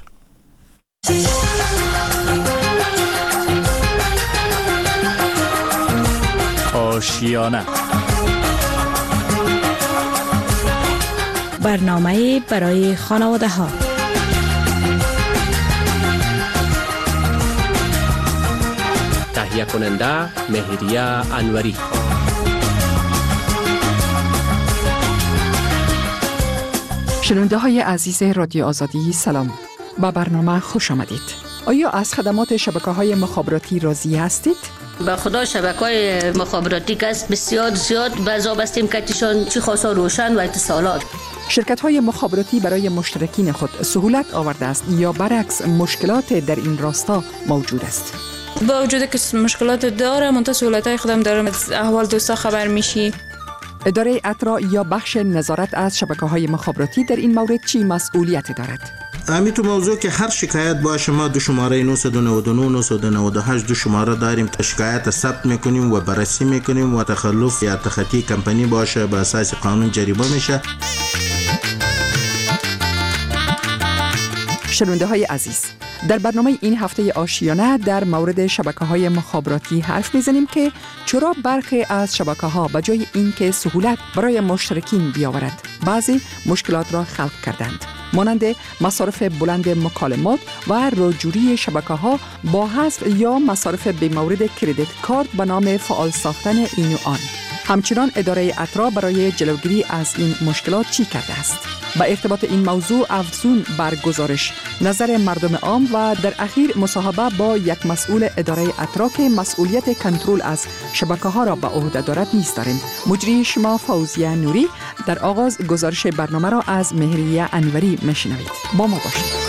[SPEAKER 16] آشیانه
[SPEAKER 17] برنامه برای خانواده ها.
[SPEAKER 16] تهیه کننده مهریه انوری.
[SPEAKER 18] شنونده های عزیز رادیو آزادی سلام. با برنامه خوش آمدید. آیا از خدمات شبکه های مخابراتی راضی هستید؟
[SPEAKER 19] با خدا شبکه های مخابراتی که بسیار زیاد بزا بستیم کتیشان چی خاصا روشن و اتصالات.
[SPEAKER 18] شرکت های مخابراتی برای مشترکین خود سهولت آورده است یا برعکس مشکلات در این راستا موجود است؟
[SPEAKER 20] با وجود که مشکلات داره منتها سهولت های خودم دارم، از احوال دوستا خبر میشی.
[SPEAKER 18] اداره اترا یا بخش نظارت از شبکه های مخابراتی در این مورد چی مسئولیت دارد؟
[SPEAKER 21] امی تو موضوع که هر شکایت باشه ما دو شماره نه نه نه نه نه هشت دو شماره داریم. تا شکایت ثبت میکنیم و بررسی میکنیم و تخلف یا تخطی کمپانی باشه به اساس قانون جریمه میشه.
[SPEAKER 18] شنونده های عزیز، در برنامه این هفته آشیانه در مورد شبکه‌های مخابراتی حرف میزنیم که چرا برخی از شبکه‌ها به جای اینکه سهولت برای مشترکین بیاورد، بعضی مشکلات را خلق کردند. مانند مصارف بلند مکالمات و رجوعی شبکه‌ها با حذف یا مصارف بی‌مورد کردیت کارت به نام فعال ساختن این و آن. همچنان اداره اترا برای جلوگیری از این مشکلات چی کرده است؟ با ارتباط این موضوع افزون بر گزارش نظر مردم عام و در اخیر مصاحبه با یک مسئول اداره اترا که مسئولیت کنترل از شبکه‌ها را به عهده دارد نیز داریم. مجری شما فوزیه نوری در آغاز گزارش برنامه را از مهریه انوری میشنوید. با ما باشید.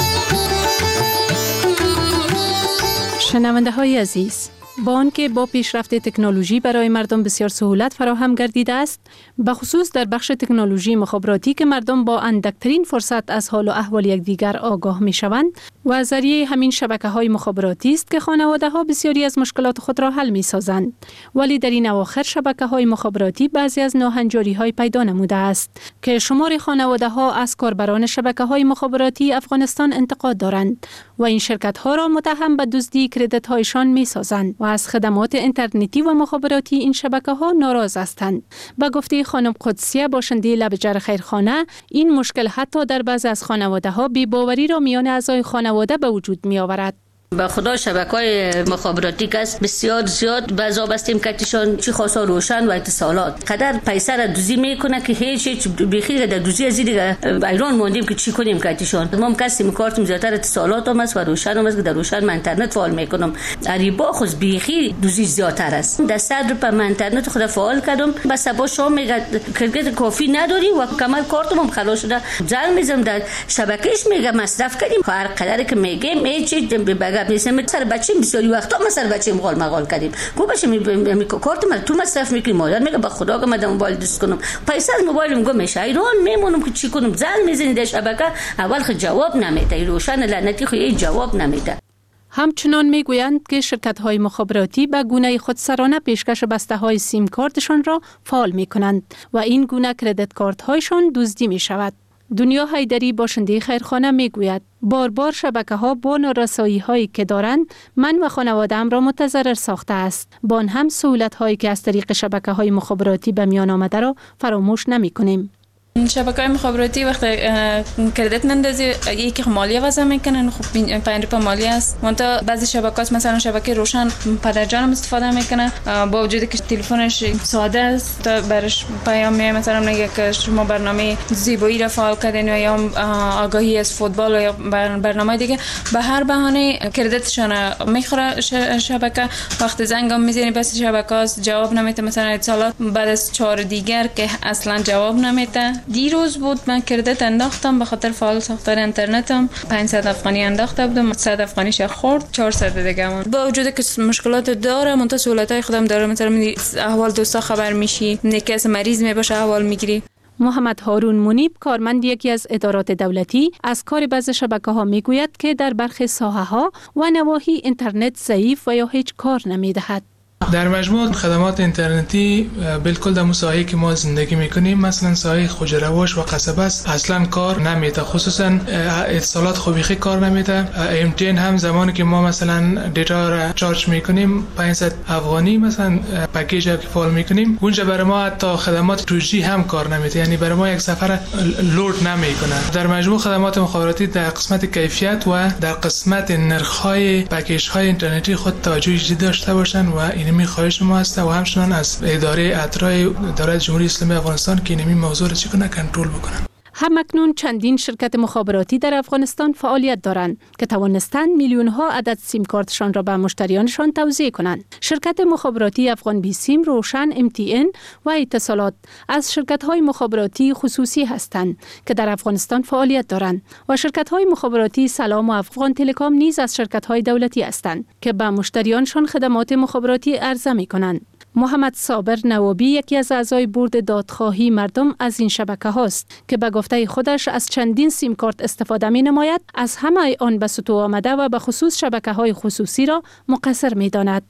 [SPEAKER 2] شنونده های عزیز، با آنکه با پیشرفت تکنولوژی برای مردم بسیار سهولت فراهم گردیده است، به خصوص در بخش تکنولوژی مخابراتی که مردم با اندکترین فرصت از حال و احوال یکدیگر آگاه می شوند و از ذریعه همین شبکه های مخابراتی است که خانواده ها بسیاری از مشکلات خود را حل می سازند. ولی در این اواخر شبکه های مخابراتی بعضی از ناهنجاری های پیدا نموده است که شمار خانواده ها از کاربران شبکه های مخابراتی افغانستان انتقاد دارند و این شرکت ها را متهم به دزدی کردیت هایشان می سازند و از خدمات اینترنتی و مخابراتی این شبکه ها ناراض هستند. با گفته خانم قدسیه باشنده لبجر خیرخانه، این مشکل حتی در بعضی از خانواده ها بی‌باوری را میان اعضای خانواده به وجود می آورد.
[SPEAKER 19] با خدا شبکه‌های مخابراتی که بسیار زیاد بعضا بستیم کتیشان چی خاصا روشن و اتصالات قدر پیسه را دوزی میکنه که هیچ هیچ بخیر در دوزی از دیگه ایران موندیم که چی کنیم کتیشان. ما کسی کارتم زیاتر اتصالات هم است و روشن هم است که در روشن من اینترنت فعال میکنم. اریبا خود بخیر دوزی زیاتر است. در صد روپیه من اینترنت خود فعال کردم، بس با شما میگه کردیت کافی نداری و کامل کارتم هم خلاص شده. زنگ میزنم در شبکهش میگه مصرف کردیم هر قدر که میگیم هیچ چیز میسم سر بچه‌م بسیاری وقتا ما سر بچه‌م غال مغال کردیم. گو باشه می کارت من تو مصرف میکنی، مادر میگه به خدا که من موبایل دست کنم پیسه از موبایلم گم میشه. ایران میمونم که چی کنم. زنگ میزنی در شبکه اول خود جواب نمیده، روشن لعنتی خو یه جواب نمیده.
[SPEAKER 2] همچنان میگویند که شرکت‌های مخابراتی به گونه خودسرانه پیشکش بسته‌های سیم کارتشان را فعال می‌کنند و این گونه کردیت کارت‌هایشان دزدی می‌شود. دنیا حیدری باشنده خیرخانه میگوید بار بار شبکه ها با نارسایی هایی که دارند من و خانواده‌ام را متضرر ساخته است. با آن هم سهولت هایی که از طریق شبکه های مخابراتی به میان آمده را فراموش نمی کنیم.
[SPEAKER 20] شبکه‌های مخابراتی وقتی کردیت نندازی یکی مالی وضع میکنن، خب پنج روپیه مالی است. منتها بعضی شبکات مثلا شبکه روشن پدرجانم استفاده میکنه با وجودی که تلفنش ساده است، برش پیام میاد مثلا میگه که شما برنامه زیبایی را فعال کردین یا آگاهی از فوتبال یا برنامه دیگه، به هر بهانه کردیتشون میخوره شبکه. وقتی زنگم میزنی بس شبکه جواب نمیده، مثلا اتصالات بعد از چهار دیگر که اصلا جواب نمیده. دیروز بود من کردیت انداختم به خاطر فعال ساختن اینترنتم، پانصد افغانی انداخته بودم، صد افغانیش خورد، چهارصد دیگه من. با وجودی که مشکلات داره منتها سهولتای خودم داره، مثلا احوال دوستا خبر میشی، نکس مریض میباشه احوال میگیری.
[SPEAKER 2] محمد هارون منیب کارمند یکی از ادارات دولتی از کار بعضی شبکه‌ها میگوید که در برخی ساحه‌ها و نواحی اینترنت ضعیف و یا هیچ کار نمیدهد.
[SPEAKER 22] در مجموع خدمات اینترنتی بالکل در ساحه‌ای که ما زندگی میکنیم، مثلا ساحه خوجرواش و قصبه است، اصلا کار نمیده. خصوصا اتصالات خوبیخی کار نمیده. ام تی ان هم زمانی که ما مثلا دیتا را چارج میکنیم پانصد افغانی مثلا پکیج که فعال میکنیم، اونجا برای ما حتی خدمات تو جی هم کار نمیده، یعنی برای ما یک سفر لود نمیکنه. در مجموع خدمات مخابراتی در قسمت کیفیت و در قسمت نرخ‌های پکیج های اینترنتی خود توجه جدی داشته باشن و این می خواهش ما است و همچنان از اداره اترای دولت جمهوری اسلامی افغانستان که این موضوع را چگونه کنترل بکنن.
[SPEAKER 2] همکنون چندین شرکت مخابراتی در افغانستان فعالیت دارند که توانستند میلیون ها عدد سیم کارتشان را به مشتریانشان توزیع کنند. شرکت مخابراتی افغان بی سیم، روشن، ام تی ان و اتصالات از شرکت های مخابراتی خصوصی هستند که در افغانستان فعالیت دارند و شرکت های مخابراتی سلام و افغان تلکام نیز از شرکت های دولتی هستند که به مشتریانشان خدمات مخابراتی عرضه می کنند. محمد صابر نوابی یکی از اعضای بورد دادخواهی مردم از این شبکه هاست که به گفته خودش از چندین سیم کارت استفاده می نماید، از همه آن به سطوح آمده و به خصوص شبکه های خصوصی را مقصر می داند.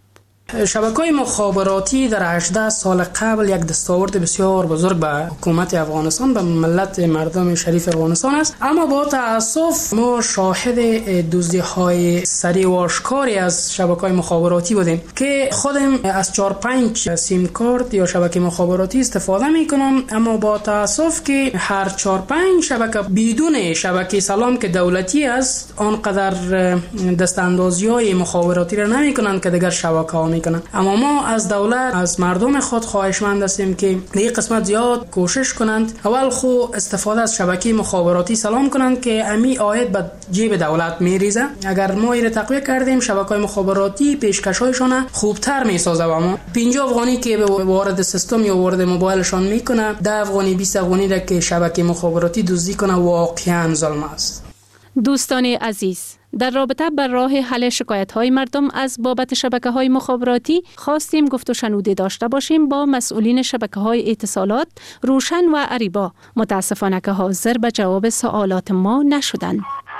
[SPEAKER 3] شبکه‌های مخابراتی در هجده سال قبل یک دستاورد بسیار بزرگ به حکومت افغانستان، به ملت مردم شریف افغانستان است، اما با تأسف ما شاهد دزدی‌های سریع و آشکاری از شبکه‌های مخابراتی بودیم که خودم از چهار پنج سیم کارت یا شبکه مخابراتی استفاده میکنم، اما با تأسف که هر چهار پنج شبکه بدون شبکه سلام که دولتی است آنقدر دستاندازی‌های مخابراتی را نمی‌کنند که دیگر شبکه‌ها می‌کنند. اما ما از دولت، از مردم خود خواهشمند هستیم که در این قسمت زیاد کوشش کنند. اول خو استفاده از شبکه مخابراتی سلام کنند که امی آید به جیب دولت میریزه. اگر ما این تقویه کردیم شبکه‌های مخابراتی پیشکش‌هایشان خوبتر میسازه و ما پنجاه افغانی که به وارد سیستم یا وارد موبایلشان میکنه، ده افغانی بیست افغانی را که شبکه مخابراتی دزدی کنه واقعا ظلم است.
[SPEAKER 2] دوستان عزیز، در رابطه بر راه حل شکایت‌های مردم از بابت شبکه‌های مخابراتی خواستیم گفت و شنوده داشته باشیم با مسئولین شبکه‌های اتصالات روشن و اریبا. متاسفانه که حاضر به جواب سوالات ما نشدند.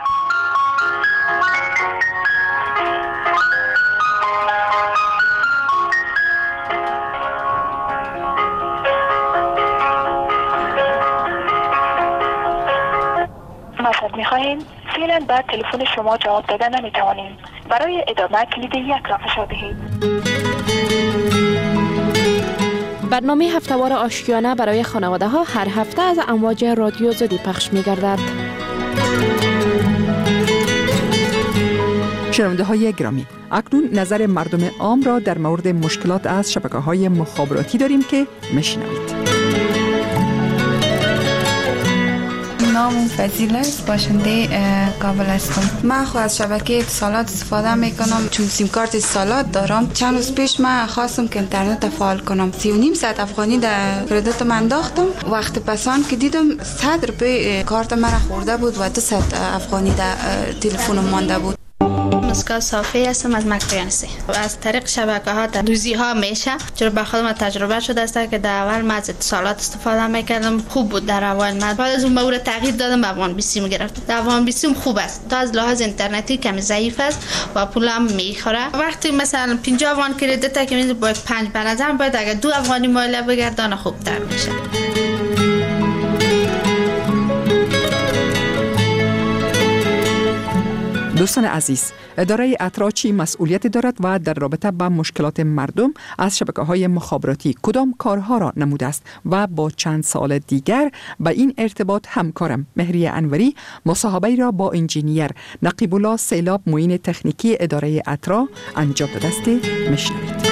[SPEAKER 7] مطلب می‌خواهیم فعلا بعد تلفن شما جواب دادن نمی‌توانیم. برای ادامه کلید یک را فشار دهید.
[SPEAKER 17] برنامه هفته‌وار آشیانه برای خانواده ها هر هفته از امواج رادیو آزادی پخش می‌گردد.
[SPEAKER 18] شنونده های گرامی، اکنون نظر مردم عام را در مورد مشکلات از شبکه‌های مخابراتی داریم که میشنوید.
[SPEAKER 23] نام فضیل است، باشنده کابل هستم. من خود از شبکه اتصالات استفاده میکنم چون سیم کارت اتصالات دارم. چند روز پیش من خواستم که اینترنت فعال کنم، سی و نیم ساعت افغانی در کردیت من انداختم. وقت پسان که دیدم صد روپیه کارت مرا خورده بود و دو ساعت افغانی در تلفنم مانده بود.
[SPEAKER 24] مسکا صافی هستم از مکریانسی. از طریق شبکه ها دوزی ها میشه، چرا به خودم تجربه شده است که در اول من از اتصالات استفاده میکردم، خوب بود. در اول من بعد از اون مورد تغییر دادم، به افغان بیسیم گرفتم. در افغان بیسیم خوب است، تا از لحاظ اینترنتی کمی ضعیف است و پولم میخوره. وقتی مثلا پنجاه افغان کردیت که میز باید پنج به نظر باید اگر دو افغانی مایل بگردان خوبتر میشه.
[SPEAKER 18] دوستان عزیز، اداره اترا چی مسئولیت دارد و در رابطه با مشکلات مردم از شبکه‌های مخابراتی کدام کارها را نموده است و با چند سال دیگر به این ارتباط همکارم مهریه انوری مصاحبه را با انجینیر نقیب الله سیلاب معین تکنیکی اداره اترا انجام داده است. میشنوید.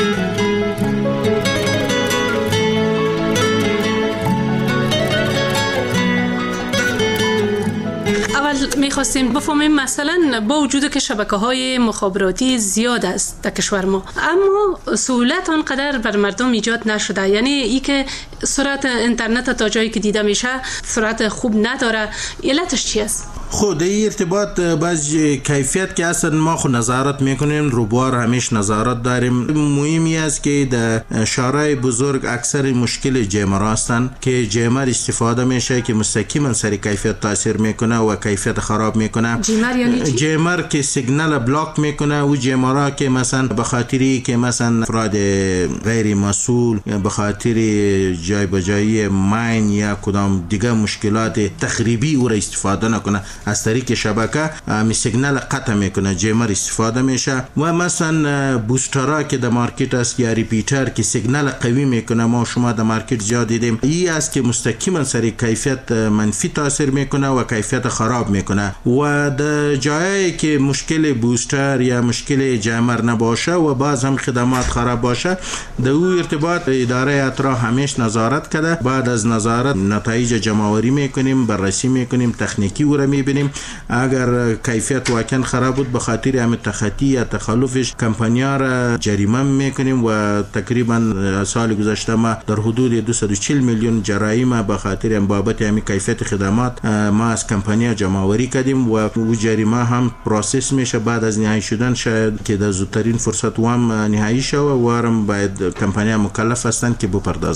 [SPEAKER 2] اول میخواستیم بفهمیم مثلا با وجود که شبکه‌های مخابراتی زیاد است در کشور ما، اما سهولت آنقدر بر مردم ایجاد نشده، یعنی ای که سرعت اینترنت تا جایی که دیده میشه سرعت خوب نداره. علتش چی است؟
[SPEAKER 21] خود این ارتباط باز کیفیت که اصلا ما خود نظارت میکنیم، روبار همیش نظارت داریم. مهمی است که در شهرهای بزرگ اکثر مشکل جیمر هستند که جیمر استفاده میشه که مستقیما سر کیفیت تاثیر میکنه و کیفیت خراب میکنه.
[SPEAKER 2] جیمر یعنی چی؟
[SPEAKER 21] جیمر که سیگنال بلاک میکنه و جیمرها که مثلا به خاطری که مثلا افراد غیر مسئول به خاطر جای بجایی ماین یا کدام دیگه مشکلات تخریبی او را استفاده نکنه، از طریق شبکه می سیگنال قطع میکنه، جیمر استفاده میشه. و مثلا بوسترها که در مارکت است یا ریپیتر که سیگنال قوی میکنه، ما شما در مارکت زیاد دیدیم، این است که مستقیما سر کیفیت منفی تاثیر میکنه و کیفیت خراب میکنه. و در جایی که مشکل بوستر یا مشکل جیمر نباشه و باز هم خدمات خراب باشه، در او ارتباط اداره اترا همیش نظارت کرده. بعد از نظارت نتایج جمع‌آوری میکنیم، بررسی میکنیم، تکنیکی او را میبینیم. اگر کیفیت واقعا خراب بود به خاطر همین تخطی یا تخلفش کمپانی‌ها را جریمه میکنیم و تقریبا سال گذشته ما در حدود دویست و چهل میلیون جرایم به خاطر هم بابت همین کیفیت خدمات ما از کمپانی‌ها جمع‌آوری کردیم و او جریمه هم پروسس میشه. بعد از نهایی شدن شاید که در زودترین فرصت وام نهایی شود و هم باید کمپانی‌ها مکلف هستند که بپردازن.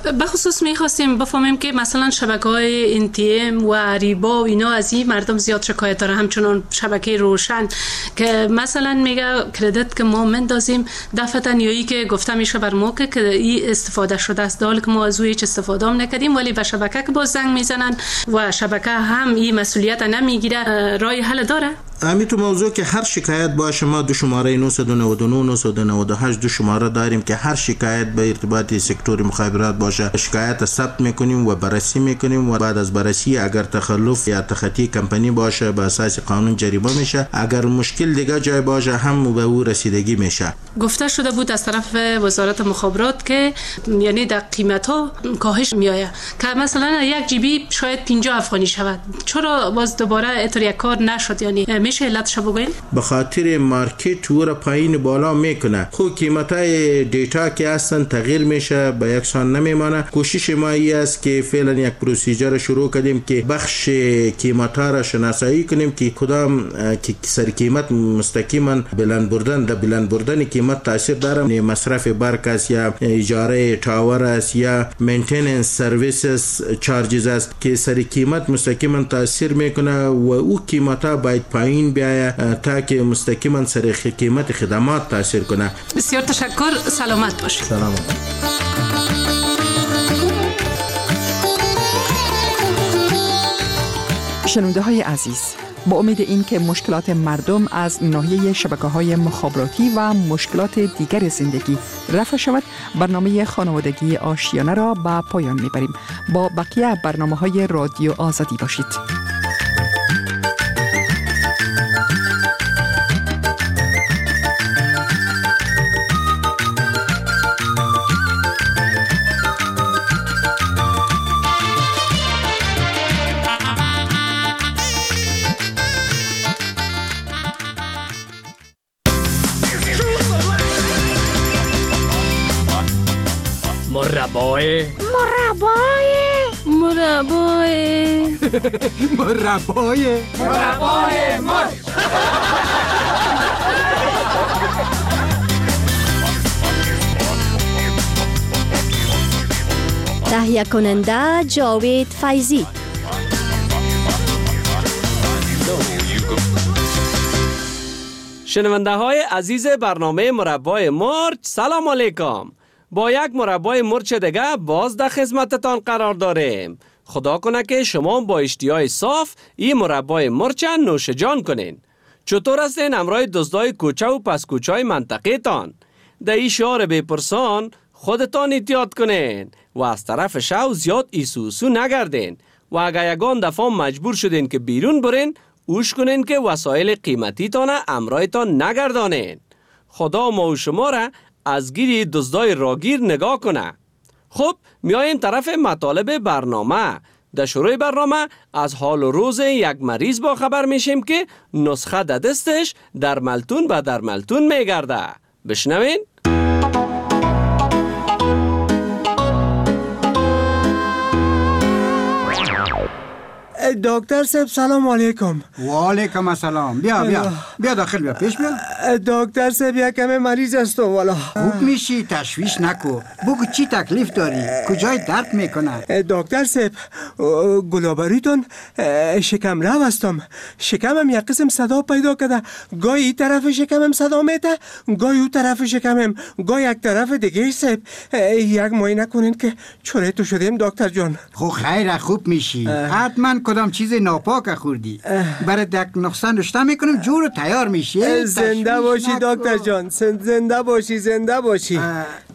[SPEAKER 2] بخصوص میخواستیم بفهمیم که مثلا شبکه‌های ان تی ام و اریبا و اینا از این مردم زیاد شکایت داره، همچنان شبکه روشن که مثلا میگه کردیت که ما مندازیم دفعتن یا ای که گفته میشه بر ما که این استفاده شده است، در حالی که ما از او هیچ استفاده هم نکردیم، ولی به شبکه که باز زنگ میزنن و شبکه هم این مسئولیت نمیگیره. رای حل داره؟
[SPEAKER 21] همین تو موضوع که هر شکایت باشه ما دو شماره نه نه نه نه نه هشت دو شماره داریم که هر شکایت به ارتباط سکتور مخابرات باشه شکایت ثبت میکنیم و بررسی میکنیم و بعد از بررسی اگر تخلف یا تخطی کمپانی باشه به اساس قانون جریمه میشه، اگر مشکل دیگه جای باشه هم به او رسیدگی میشه.
[SPEAKER 2] گفته شده بود از طرف وزارت مخابرات که یعنی در قیمت ها کاهش میآید که مثلا یک جیبی شاید پنجاه افغانی شود، چرا باز دوباره اتر یک کار نشد؟ یعنی میشه علتش بگوین؟
[SPEAKER 21] به خاطر مارکت و را پایین بالا میکنه، خب قیمتای دیتا که اصلا تغییر میشه به یکسان نمیمانه. کوشش ما ای است که فعلا یک پروسیجر شروع کردیم که بخش قیمتا را شناسایی کنیم که کدام که سر قیمت مستقیما بلند بردن در بلند بردن قیمت تاثیر داره، مصرف برق است یا اجاره تاور است یا مینتیننس سرویسز چارجز است که سر قیمت مستقیما تاثیر میکنه و او قیمتا باید پایین بیاید تا که مستقیما سر قیمت خدمات تاثیر کنه.
[SPEAKER 2] بسیار تشکر، سلامت باشید.
[SPEAKER 21] سلامت.
[SPEAKER 18] شنونده های عزیز، با امید این که مشکلات مردم از ناحیه شبکه‌های مخابراتی و مشکلات دیگر زندگی رفع شود، برنامه خانوادگی آشیانه را به پایان میبریم. با بقیه برنامه‌های رادیو آزادی باشید.
[SPEAKER 16] مربای
[SPEAKER 10] مربای
[SPEAKER 16] مربای
[SPEAKER 10] مربای مربای مر
[SPEAKER 6] تهیه کننده جاوید فیضی.
[SPEAKER 8] شنونده های عزیز برنامه مربای مرچ، سلام علیکم. با یک مربای مرچ دیگه باز در خدمتتان قرار داریم. خدا کنه که شما با اشتیای صاف این مربای مرچ نوش جان کنین. چطور هستین امرای دزدای کوچه و پس کوچه های منطقه تان؟ در این شعار بپرسان خودتان احتیاط کنین و از طرف شو زیاد ایسوسو نگردین و اگر یگان دفعه مجبور شدین که بیرون برین، اوش کنین که وسایل قیمتی تان امرای تان نگردانین. خدا ما و شما را از گیری دزدای راگیر نگاه کنه. خب میاییم طرف مطالب برنامه. در شروع برنامه از حال و روز یک مریض با خبر میشیم که نسخه در دستش در ملتون به در ملتون میگرده. بشنوین؟
[SPEAKER 12] دکتر صاحب سلام علیکم.
[SPEAKER 13] و علیکم السلام. بیا بیا بیا داخل بیا پیش بیا.
[SPEAKER 12] دکتر صاحب یکم مریض هستم والا.
[SPEAKER 13] خوب میشی، تشویش نکو. بگو چی تکلیف داری؟ کجای درد میکنه؟
[SPEAKER 12] دکتر صاحب گلابریتون شکم رو هستم. شکمم یک قسم صدا پیدا کرده. گاهی این طرف شکمم صدا میده، گاهی اون طرف شکمم، گاهی یک طرف دیگه. صاحب یک معاینه کنین که چوره تو شدیم دکتر جان.
[SPEAKER 13] خب خیر خوب میشی. حتما کدام چیز ناپاک خوردی. برای دک نقصان نشته میکنم جور تیار میشی.
[SPEAKER 12] زنده باشی دکتر جان، زنده باشی، زنده باشی.